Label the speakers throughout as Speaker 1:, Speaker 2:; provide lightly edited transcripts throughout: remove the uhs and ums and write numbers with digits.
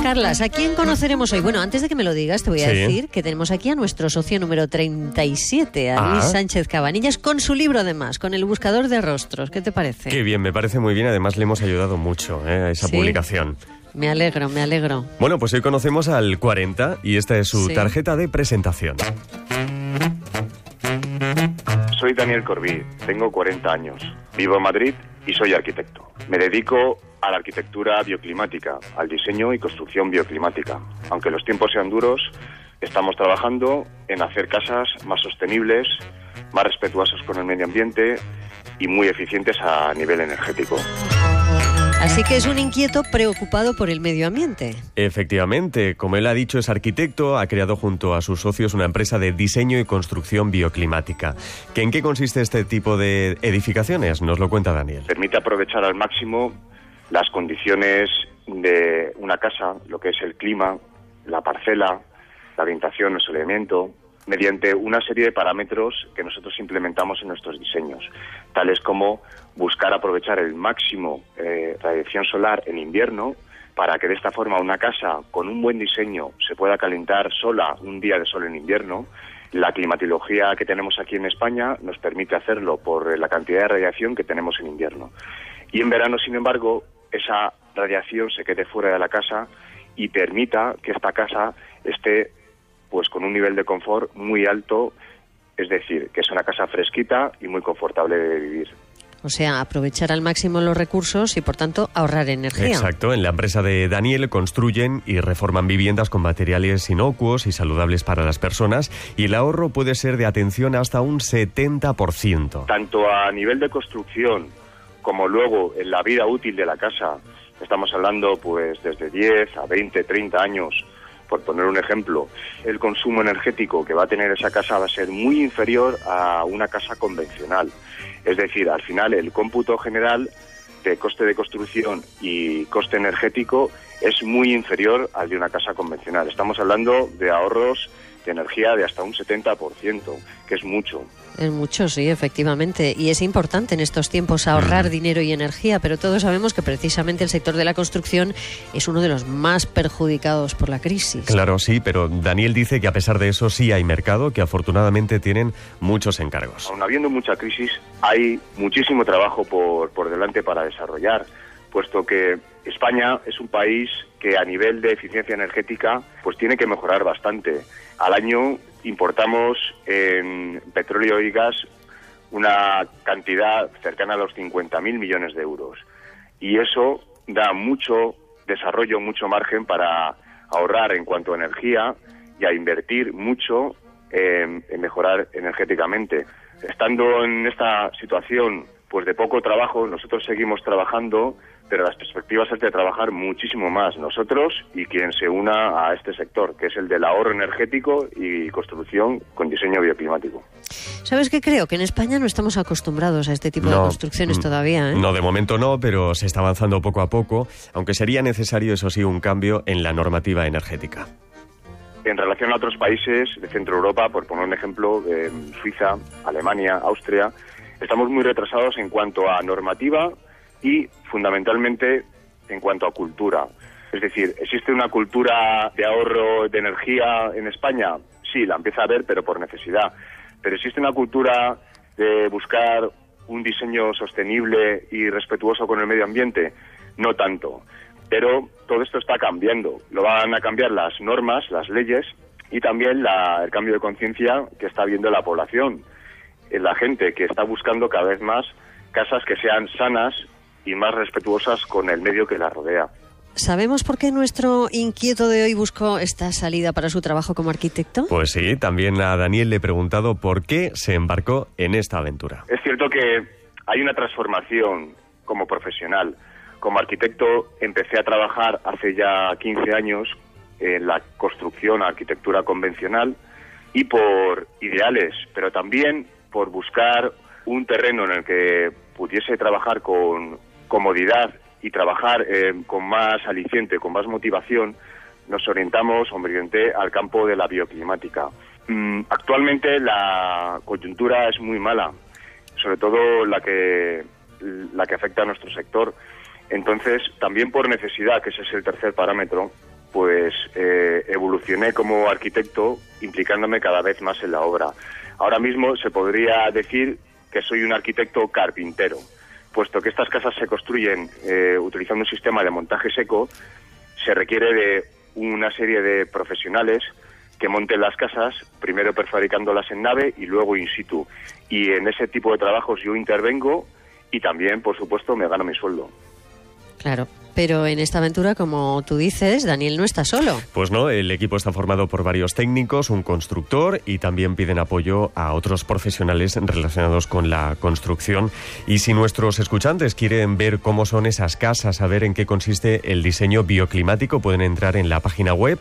Speaker 1: Carlas, ¿a quién conoceremos hoy? Bueno, antes de que me lo digas, te voy a decir que tenemos aquí a nuestro socio número 37, a Luis Sánchez Cabanillas, con su libro además, con el buscador de rostros. ¿Qué te parece?
Speaker 2: Qué bien, me parece muy bien. Además, le hemos ayudado mucho a esa publicación.
Speaker 1: Me alegro, me alegro.
Speaker 2: Bueno, pues hoy conocemos al 40 y esta es su tarjeta de presentación.
Speaker 3: Soy Daniel Corbí, tengo 40 años, vivo en Madrid y soy arquitecto. Me dedico a la arquitectura bioclimática, al diseño y construcción bioclimática. Aunque los tiempos sean duros, estamos trabajando en hacer casas más sostenibles, más respetuosas con el medio ambiente y muy eficientes a nivel energético.
Speaker 1: Así que es un inquieto preocupado por el medio ambiente.
Speaker 2: Efectivamente, como él ha dicho, es arquitecto, ha creado junto a sus socios una empresa de diseño y construcción bioclimática. ¿En qué consiste este tipo de edificaciones? Nos lo cuenta Daniel.
Speaker 3: Permite aprovechar al máximo las condiciones de una casa, lo que es el clima, la parcela, la orientación, el soleamiento, mediante una serie de parámetros que nosotros implementamos en nuestros diseños, tales como buscar aprovechar el máximo radiación solar en invierno, para que de esta forma una casa con un buen diseño se pueda calentar sola un día de sol en invierno. La climatología que tenemos aquí en España nos permite hacerlo por la cantidad de radiación que tenemos en invierno. Y en verano, sin embargo, esa radiación se quede fuera de la casa y permita que esta casa esté pues con un nivel de confort muy alto, es decir, que es una casa fresquita y muy confortable de vivir.
Speaker 1: O sea, aprovechar al máximo los recursos y, por tanto, ahorrar energía.
Speaker 2: Exacto. En la empresa de Daniel construyen y reforman viviendas con materiales inocuos y saludables para las personas, y el ahorro puede ser de, atención, hasta un 70%.
Speaker 3: Tanto a nivel de construcción como luego en la vida útil de la casa, estamos hablando pues desde 10 a 20, 30 años, por poner un ejemplo, el consumo energético que va a tener esa casa va a ser muy inferior a una casa convencional. Es decir, al final el cómputo general de coste de construcción y coste energético es muy inferior al de una casa convencional. Estamos hablando de ahorros de energía de hasta un 70%, que es mucho.
Speaker 1: Es mucho, sí, efectivamente. Y es importante en estos tiempos ahorrar dinero y energía, pero todos sabemos que precisamente el sector de la construcción es uno de los más perjudicados por la crisis.
Speaker 2: Claro, sí, pero Daniel dice que a pesar de eso sí hay mercado, que afortunadamente tienen muchos encargos.
Speaker 3: Aun habiendo mucha crisis, hay muchísimo trabajo por delante para desarrollar, puesto que España es un país que a nivel de eficiencia energética pues tiene que mejorar bastante. Al año importamos en petróleo y gas una cantidad cercana a los 50.000 millones de euros. Y eso da mucho desarrollo, mucho margen para ahorrar en cuanto a energía y a invertir mucho en mejorar energéticamente. Estando en esta situación pues de poco trabajo, nosotros seguimos trabajando, pero las perspectivas es de trabajar muchísimo más nosotros y quien se una a este sector, que es el del ahorro energético y construcción con diseño bioclimático.
Speaker 1: ¿Sabes qué? Creo que en España no estamos acostumbrados a este tipo de construcciones todavía, ¿eh?
Speaker 2: No, de momento no, pero se está avanzando poco a poco, aunque sería necesario, eso sí, un cambio en la normativa energética.
Speaker 3: En relación a otros países de Centro Europa, por poner un ejemplo, Suiza, Alemania, Austria, estamos muy retrasados en cuanto a normativa y fundamentalmente en cuanto a cultura. Es decir, ¿existe una cultura de ahorro de energía en España? Sí, la empieza a haber, pero por necesidad. Pero ¿existe una cultura de buscar un diseño sostenible y respetuoso con el medio ambiente? No tanto. Pero todo esto está cambiando. Lo van a cambiar las normas, las leyes y también el cambio de conciencia que está viendo la población. La gente que está buscando cada vez más casas que sean sanas y más respetuosas con el medio que las rodea.
Speaker 1: ¿Sabemos por qué nuestro inquieto de hoy buscó esta salida para su trabajo como arquitecto?
Speaker 2: Pues sí, también a Daniel le he preguntado por qué se embarcó en esta aventura.
Speaker 3: Es cierto que hay una transformación como profesional. Como arquitecto empecé a trabajar hace ya 15 años en la construcción, arquitectura convencional, y por ideales, pero también por buscar un terreno en el que pudiese trabajar con comodidad y trabajar con más aliciente, con más motivación, nos orientamos, orienté al campo de la bioclimática. Actualmente la coyuntura es muy mala, sobre todo la que afecta a nuestro sector. Entonces, también por necesidad, que ese es el tercer parámetro, pues evolucioné como arquitecto, implicándome cada vez más en la obra. Ahora mismo se podría decir que soy un arquitecto carpintero, puesto que estas casas se construyen utilizando un sistema de montaje seco. Se requiere de una serie de profesionales que monten las casas, primero prefabricándolas en nave y luego in situ. Y en ese tipo de trabajos yo intervengo y también, por supuesto, me gano mi sueldo.
Speaker 1: Claro, pero en esta aventura, como tú dices, Daniel no está solo.
Speaker 2: Pues no, el equipo está formado por varios técnicos, un constructor, y también piden apoyo a otros profesionales relacionados con la construcción. Y si nuestros escuchantes quieren ver cómo son esas casas, saber en qué consiste el diseño bioclimático, pueden entrar en la página web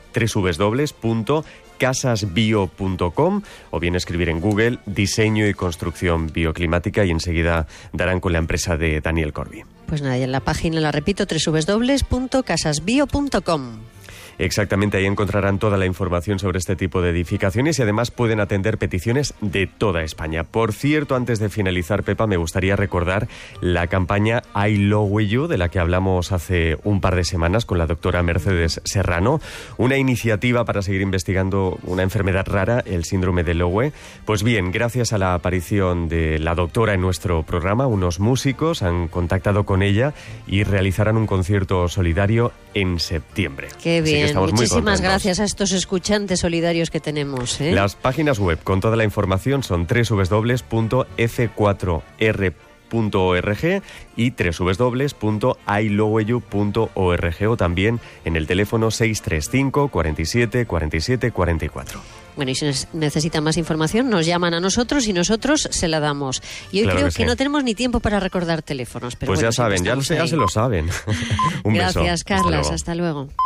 Speaker 2: www.casasbio.com o bien escribir en Google diseño y construcción bioclimática y enseguida darán con la empresa de Daniel Corby.
Speaker 1: Pues nada, y en la página, la repito, www.casasbio.com.
Speaker 2: Exactamente, ahí encontrarán toda la información sobre este tipo de edificaciones y además pueden atender peticiones de toda España. Por cierto, antes de finalizar, Pepa, me gustaría recordar la campaña I Lowe You, de la que hablamos hace un par de semanas con la doctora Mercedes Serrano, una iniciativa para seguir investigando una enfermedad rara, el síndrome de Lowe. Pues bien, gracias a la aparición de la doctora en nuestro programa, unos músicos han contactado con ella y realizarán un concierto solidario en septiembre.
Speaker 1: Qué bien. Muchísimas gracias a estos escuchantes solidarios que tenemos.
Speaker 2: Las páginas web con toda la información son www.f4r.org y www.iloweyou.org o también en el teléfono 635 47 47 44.
Speaker 1: Bueno, y si necesitan más información, nos llaman a nosotros y nosotros se la damos. Y hoy creo que no tenemos ni tiempo para recordar teléfonos. Pero
Speaker 2: pues
Speaker 1: bueno,
Speaker 2: ya saben, ya se lo saben. Un beso.
Speaker 1: Gracias, Carlas. Hasta luego.